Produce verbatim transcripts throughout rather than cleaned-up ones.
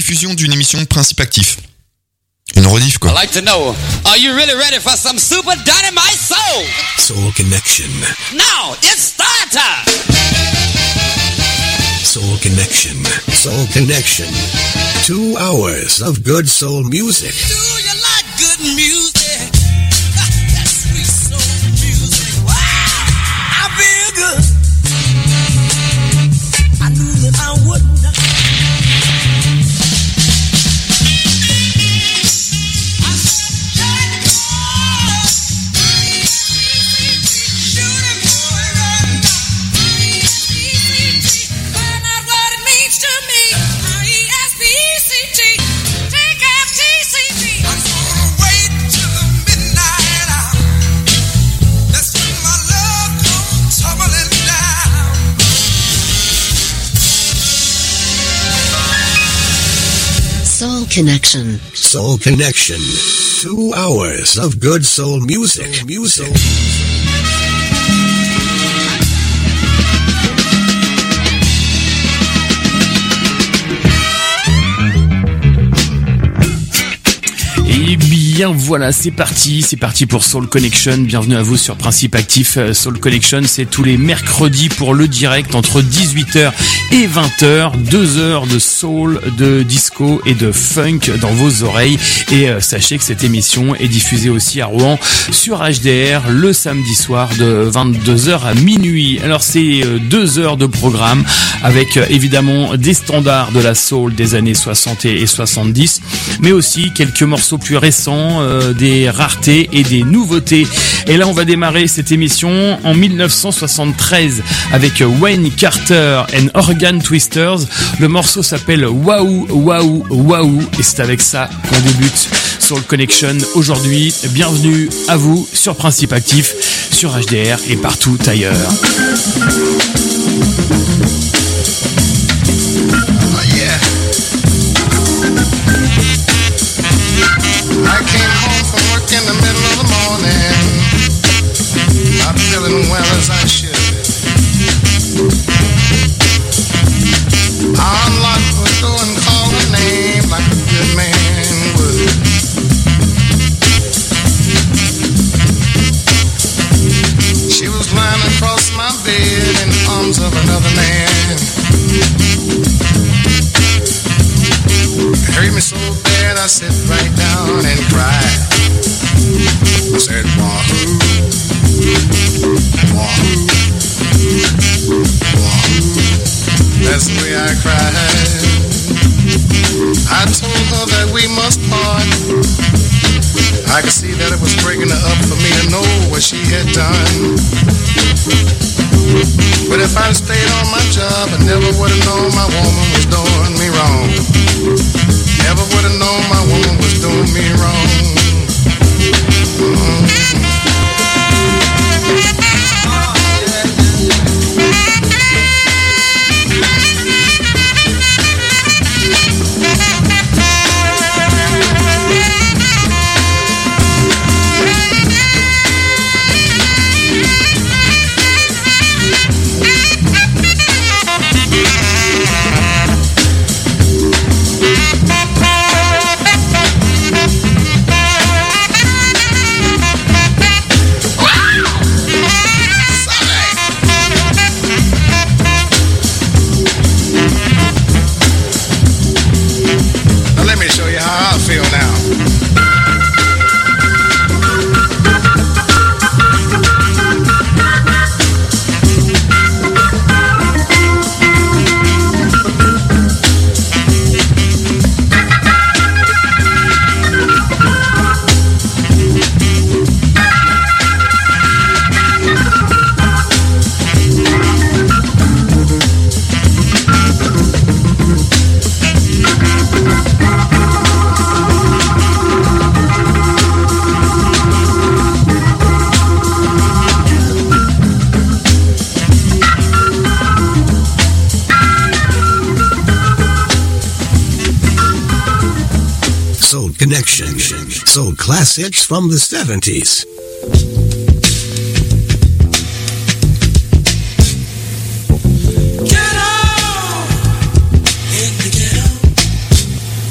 rediffusion d'une émission de Principe Actif. Une rediff, quoi. I'd like to know, are you really ready for some super dynamite soul? Soul Connection. Now, it's start time! Soul Connection. Soul Connection. Two hours of good soul music. Do you like good music? That sweet soul music. Wow! I feel good. I knew that I wouldn't. Soul Connection. Soul Connection. Two hours of good soul music. Soul music. Et bien voilà, c'est parti, c'est parti pour Soul Connection. Bienvenue à vous sur Principe Actif. Soul Connection, c'est tous les mercredis pour le direct entre dix-huit heures et vingt heures. Deux heures de soul, de disco et de funk dans vos oreilles. Et euh, sachez que cette émission est diffusée aussi à Rouen sur H D R le samedi soir de vingt-deux heures à minuit. Alors c'est euh, deux heures de programme avec euh, évidemment des standards de la soul des années soixante et soixante-dix, mais aussi quelques morceaux plus récents, euh, des raretés et des nouveautés. Et là on va démarrer cette émission en dix-neuf cent soixante-treize avec Wayne Carter and Organ Twisters. Le morceau s'appelle Waouh Waouh Waouh et c'est avec ça qu'on débute Soul Connection aujourd'hui. Bienvenue à vous sur Principe Actif, sur H D R et partout ailleurs. I came home from work in the middle of the morning, not feeling well as I should. I unlocked the door and called her name like a good man would. She was lying across my bed in the arms of another man. It hurt me so bad I sat right down and cried. I said, wahoo, wahoo, wahoo. That's the way I cried. I told her that we must part. I could see that it was breaking her up for me to know what she had done. But if I'd stayed on my job, I never would have known my woman was doing me wrong. Never would have known my woman was doing me wrong. Mm-hmm. Connection. Soul classics from the seventies. Get on in the ghetto.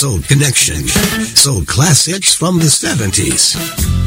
Soul Connection. Soul classics from the seventies.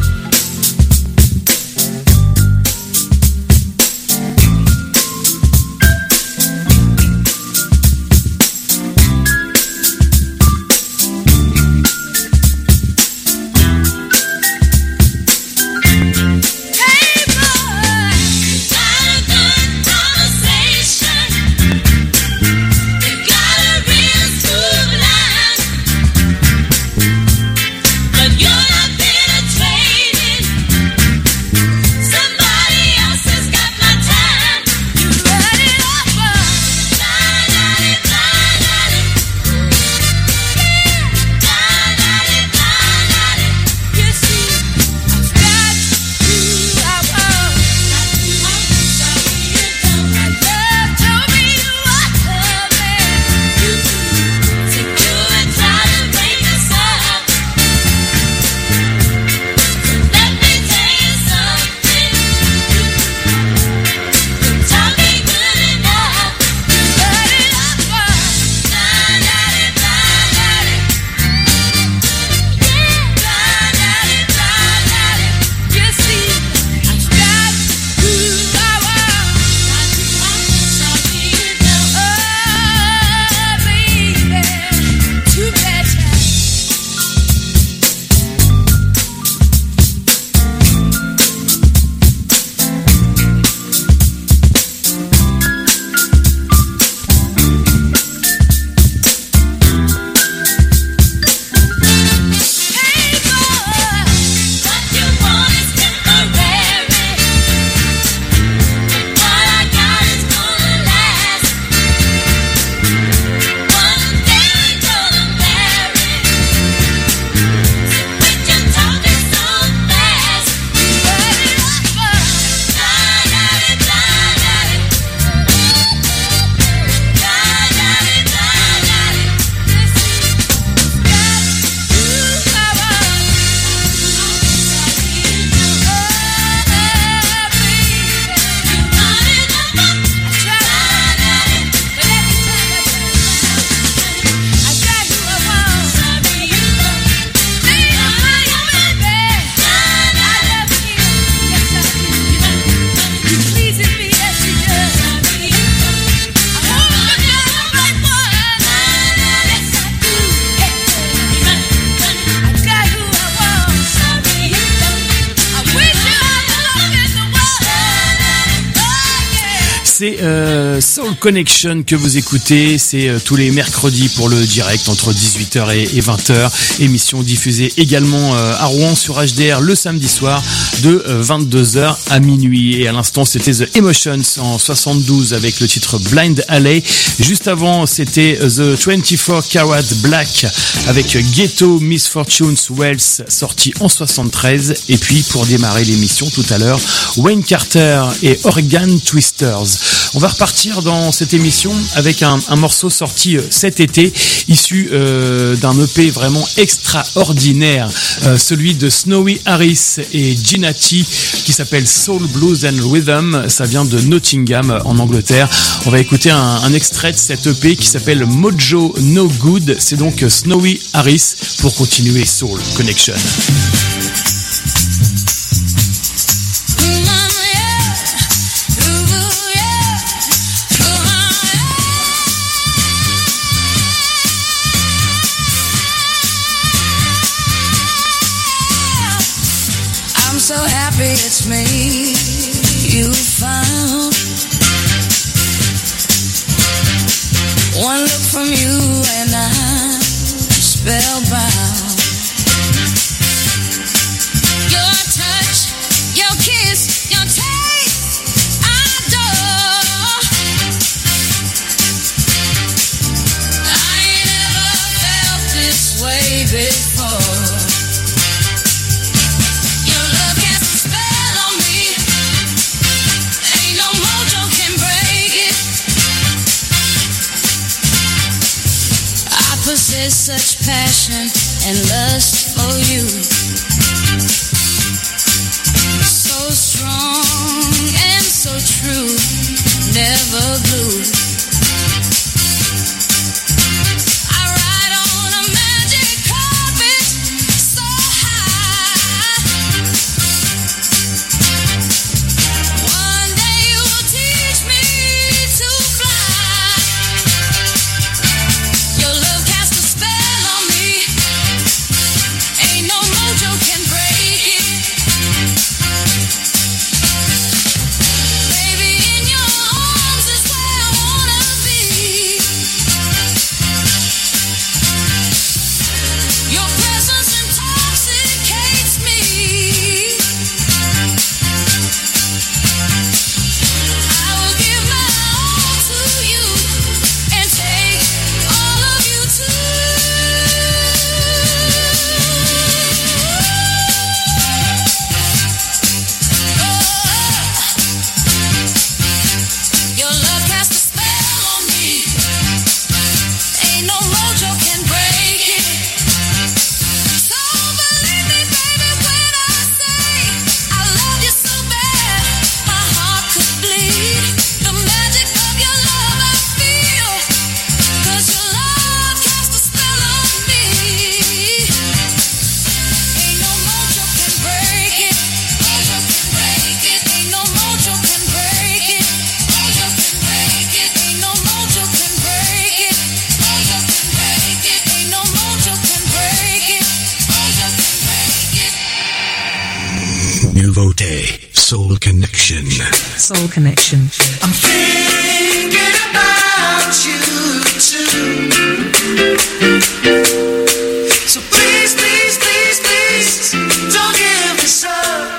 C'est euh, Soul Connection que vous écoutez, c'est euh, tous les mercredis pour le direct entre dix-huit heures et, et vingt heures. Émission diffusée également euh, à Rouen sur H D R le samedi soir de euh, vingt-deux heures à minuit. Et à l'instant, c'était The Emotions en soixante-douze avec le titre Blind Alley. Juste avant, c'était The vingt-quatre Karat Black avec Ghetto Misfortunes Wells sorti en soixante-treize. Et puis pour démarrer l'émission tout à l'heure, Wayne Carter et Organ Twisters. On va repartir dans cette émission avec un, un morceau sorti cet été, issu euh, d'un E P vraiment extraordinaire, euh, celui de Snowy Harris et Ginati, qui s'appelle Soul Blues and Rhythm. Ça vient de Nottingham en Angleterre. On va écouter un, un extrait de cet E P qui s'appelle Mojo No Good. C'est donc Snowy Harris pour continuer Soul Connection. So happy it's me you found. One look from you and I'm spellbound. Your touch, your kiss, your taste, I adore. I ain't ever felt this way before. Possess such passion and lust for you, so strong and so true, never blue. I ride on a magic Nouveauté, Soul Connection. Soul Connection. I'm thinking about you too. So please, please, please, please, don't give this up.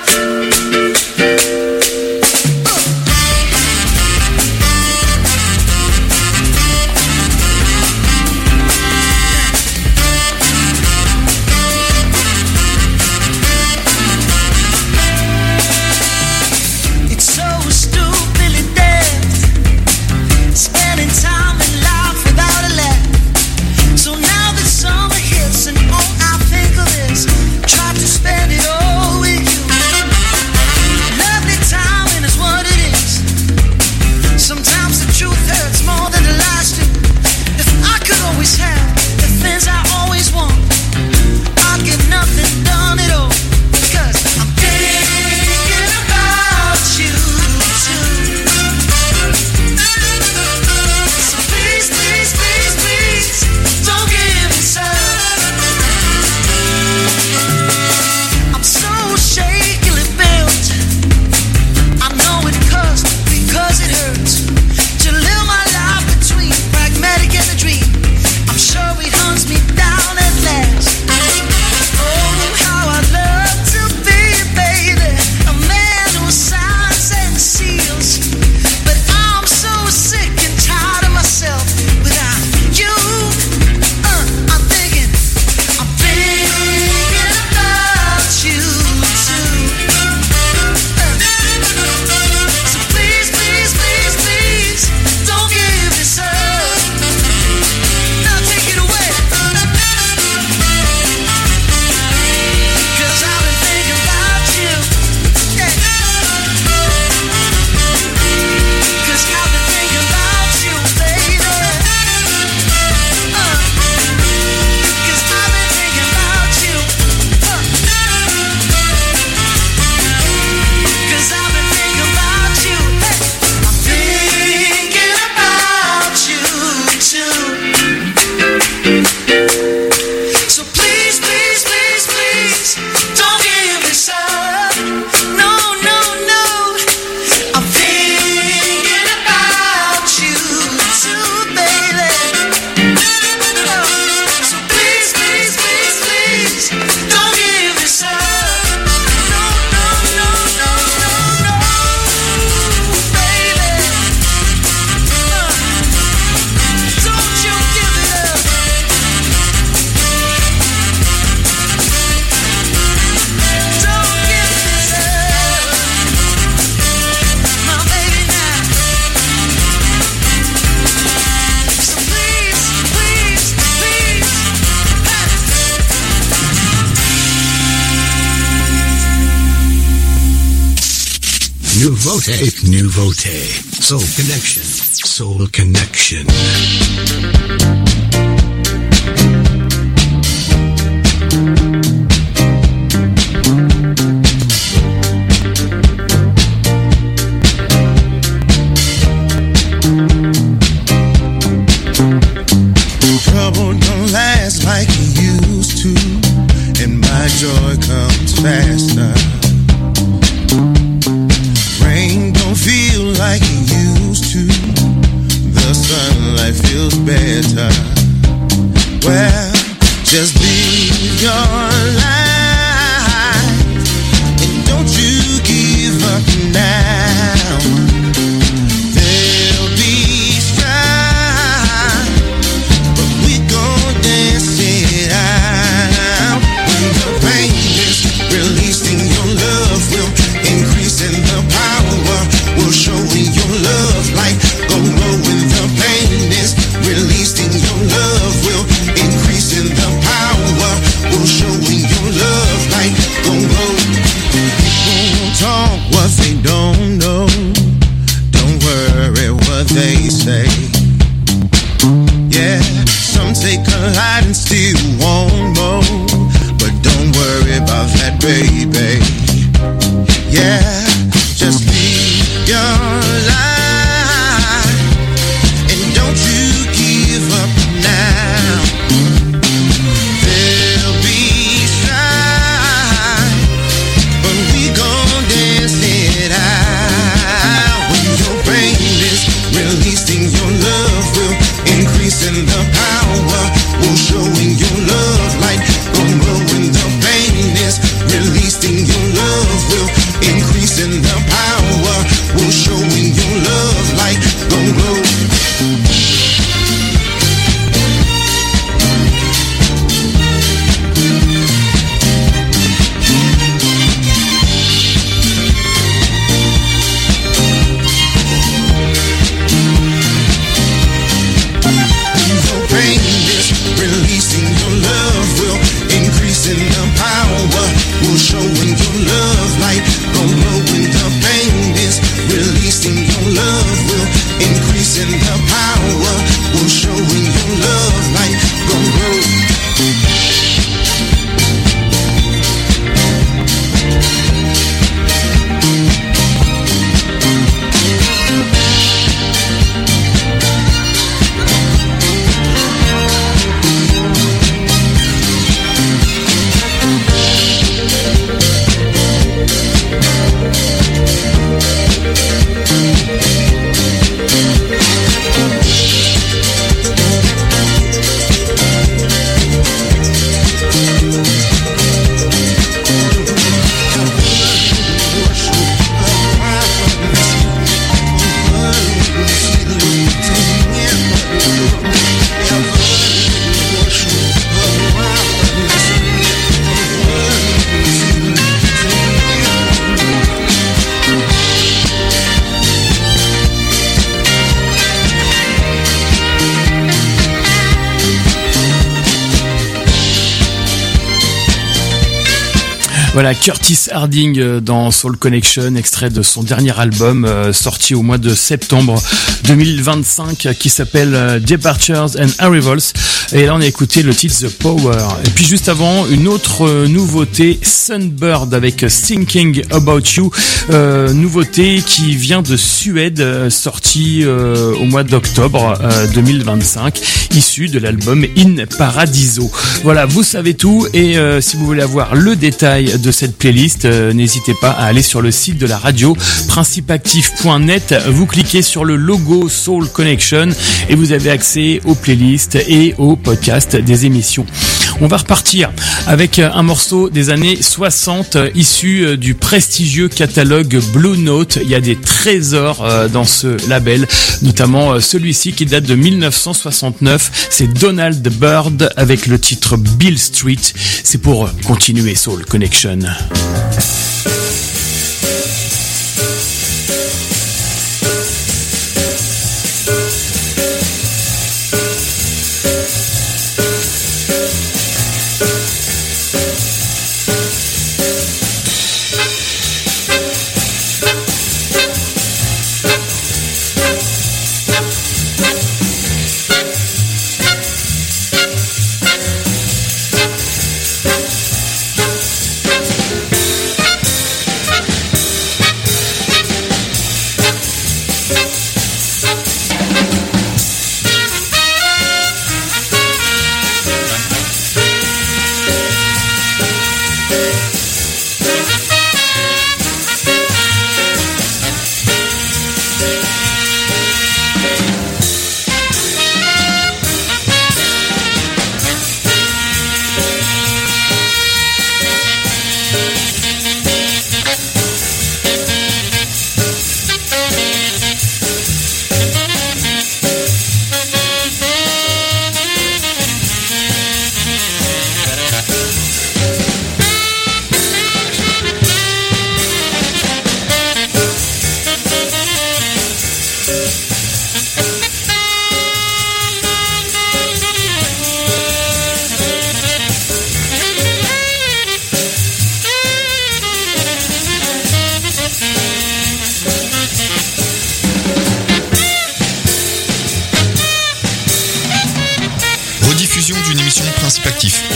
Nouveauté, Nouveauté, Soul Connection, Soul Connection. Trouble don't last like it used to, and my joy comes faster. Rain don't feel like it used to, the sunlight feels better. Well, just live your life, and don't you give up now. There'll be strife, but we gon' dance it out. When the pain is released in your love will increase in the power. We'll show in your love like go low when the pain is released in your love will increase in the power. We'll show in your love like go low. People won't talk what they don't know. Don't worry what they say. Yeah, some take a lot and still won't know, but don't worry about that, baby. Yeah, just live your life, and don't you give up now. There'll be strife, but we gon' light. Gonna know when the pain is released in your love will increase in the power. Will show in your love light. Gonna grow. Voilà, Curtis Harding dans Soul Connection, extrait de son dernier album euh, sorti au mois de septembre deux mille vingt-cinq qui s'appelle euh, Departures and Arrivals. Et là on a écouté le titre The Power. Et puis juste avant, une autre euh, nouveauté, Sunbird avec Thinking About You, euh, nouveauté qui vient de Suède, euh, sortie euh, au mois d'octobre euh, deux mille vingt-cinq, issue de l'album In Paradiso. Voilà, vous savez tout et euh, si vous voulez avoir le détail de cette playlist, euh, n'hésitez pas à aller sur le site de la radio principe actif point net, vous cliquez sur le logo Soul Connection et vous avez accès aux playlists et aux podcasts des émissions. On va repartir avec un morceau des années soixante issu du prestigieux catalogue Blue Note. Il y a des trésors dans ce label, notamment celui-ci qui date de mille neuf cent soixante-neuf. C'est Donald Byrd avec le titre Beale Street. C'est pour continuer Soul Connection. Rediffusion d'une émission Principe Actif.